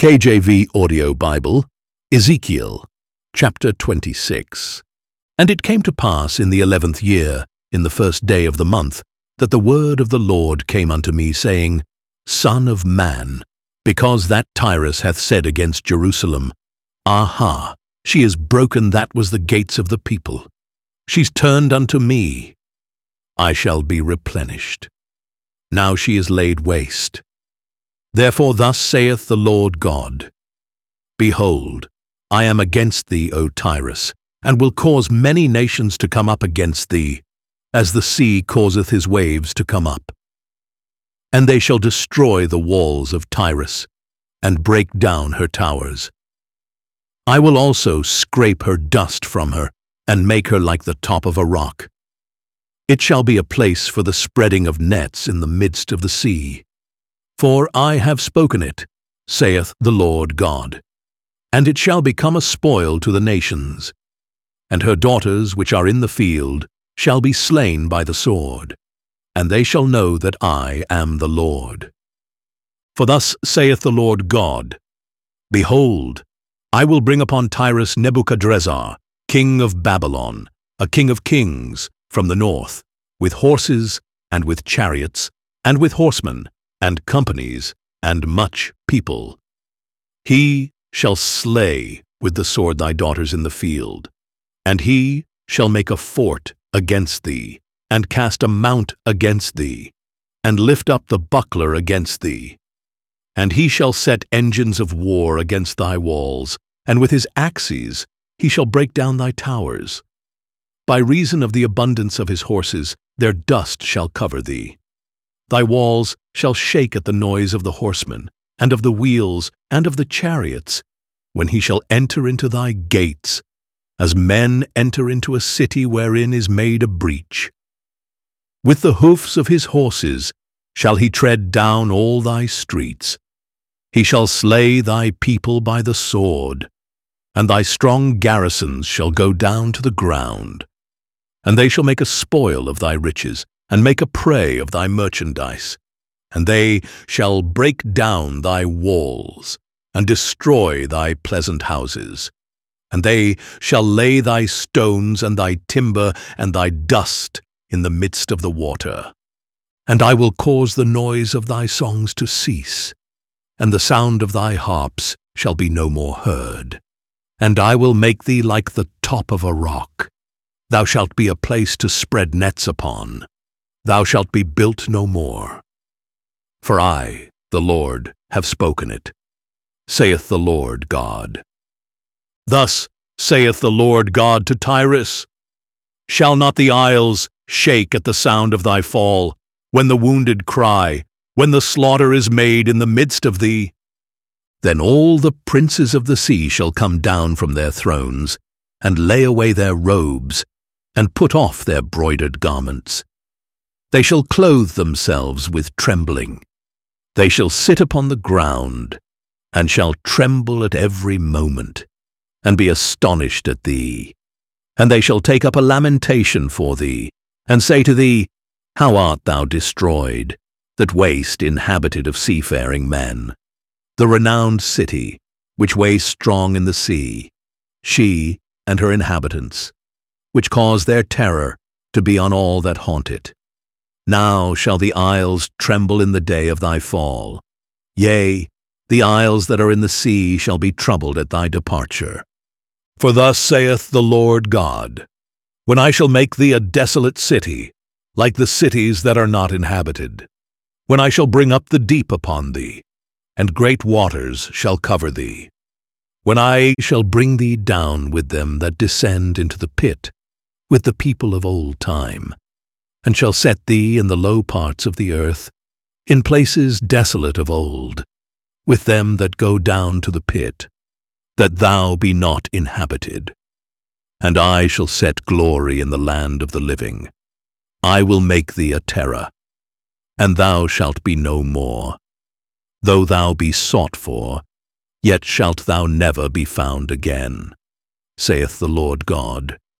KJV Audio Bible, Ezekiel, chapter 26. And it came to pass in the 11th year, in the first day of the month, that the word of the Lord came unto me, saying, Son of man, because that Tyrus hath said against Jerusalem, Aha, she is broken that was the gates of the people. She's turned unto me. I shall be replenished. Now she is laid waste. Therefore thus saith the Lord God, Behold, I am against thee, O Tyrus, and will cause many nations to come up against thee, as the sea causeth his waves to come up. And they shall destroy the walls of Tyrus, and break down her towers. I will also scrape her dust from her, and make her like the top of a rock. It shall be a place for the spreading of nets in the midst of the sea. For I have spoken it, saith the Lord God. And it shall become a spoil to the nations. And her daughters which are in the field shall be slain by the sword. And they shall know that I am the Lord. For thus saith the Lord God, Behold, I will bring upon Tyrus Nebuchadrezzar, king of Babylon, a king of kings, from the north, with horses, and with chariots, and with horsemen, and companies, and much people. He shall slay with the sword thy daughters in the field, and he shall make a fort against thee, and cast a mount against thee, and lift up the buckler against thee. And he shall set engines of war against thy walls, and with his axes he shall break down thy towers. By reason of the abundance of his horses, their dust shall cover thee. Thy walls shall shake at the noise of the horsemen, and of the wheels, and of the chariots, when he shall enter into thy gates, as men enter into a city wherein is made a breach. With the hoofs of his horses shall he tread down all thy streets. He shall slay thy people by the sword, and thy strong garrisons shall go down to the ground. And they shall make a spoil of thy riches, and make a prey of thy merchandise. And they shall break down thy walls, and destroy thy pleasant houses. And they shall lay thy stones and thy timber and thy dust in the midst of the water. And I will cause the noise of thy songs to cease, and the sound of thy harps shall be no more heard. And I will make thee like the top of a rock. Thou shalt be a place to spread nets upon. Thou shalt be built no more. For I, the Lord, have spoken it, saith the Lord God. Thus saith the Lord God to Tyrus, Shall not the isles shake at the sound of thy fall, when the wounded cry, when the slaughter is made in the midst of thee? Then all the princes of the sea shall come down from their thrones, and lay away their robes, and put off their broidered garments. They shall clothe themselves with trembling. They shall sit upon the ground, and shall tremble at every moment, and be astonished at thee. And they shall take up a lamentation for thee, and say to thee, How art thou destroyed, that waste inhabited of seafaring men? The renowned city, which weighs strong in the sea, she and her inhabitants, which cause their terror to be on all that haunt it. Now shall the isles tremble in the day of thy fall. Yea, the isles that are in the sea shall be troubled at thy departure. For thus saith the Lord God, When I shall make thee a desolate city, like the cities that are not inhabited, when I shall bring up the deep upon thee, and great waters shall cover thee, when I shall bring thee down with them that descend into the pit, with the people of old time, and shall set thee in the low parts of the earth, in places desolate of old, with them that go down to the pit, that thou be not inhabited. And I shall set glory in the land of the living. I will make thee a terror, and thou shalt be no more. Though thou be sought for, yet shalt thou never be found again, saith the Lord God.